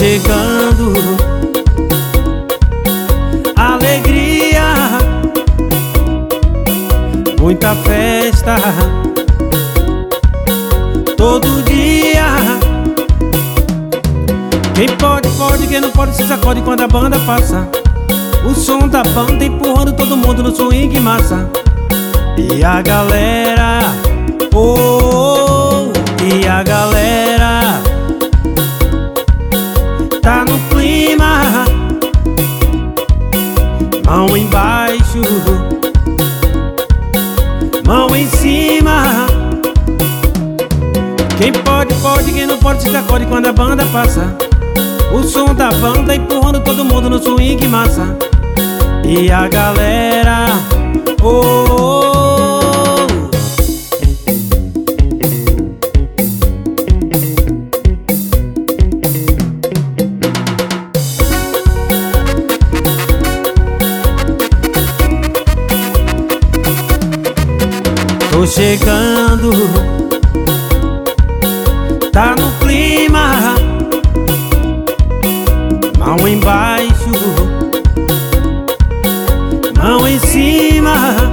chegando, alegria, muita festa, todo dia. Quem pode, pode, quem não pode se sacode quando a banda passa. O som da banda empurrando todo mundo no swing massa. E a galera, oh, e a galera tá no clima. Mão embaixo, mão em cima. Quem pode, pode, quem não pode se sacode quando a banda passa. O som da banda empurrando todo mundo no swing massa. E a galera, oh, tô chegando, tá no clima. Mão embaixo, mão em cima.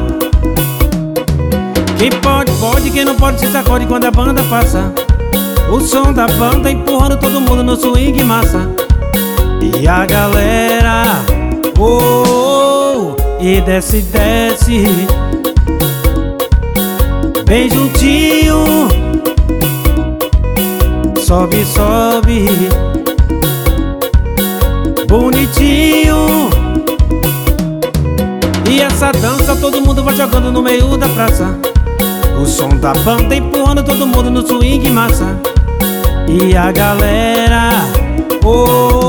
Quem pode, pode, quem não pode se sacode quando a banda passa. O som da banda empurrando todo mundo no swing massa. E a galera, oh, e desce, desce, bem juntinho. Sobe, sobe, bonitinho. E essa dança todo mundo vai jogando no meio da praça. O som da banda empurrando todo mundo no swing massa. E a galera, oh,